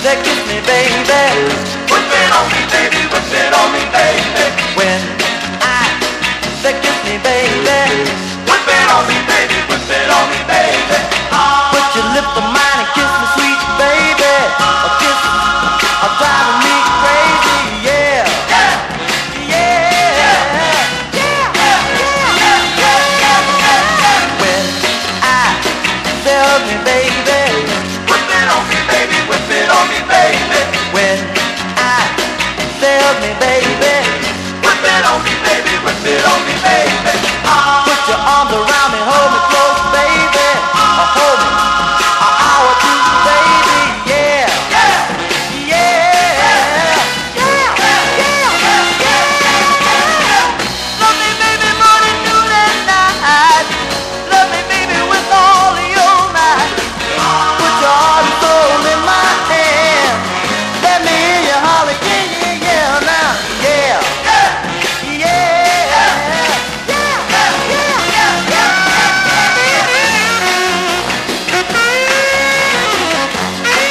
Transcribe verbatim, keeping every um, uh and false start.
They kiss me, baby. Put it on me, baby, put it on me, baby. When I, they kiss me, baby.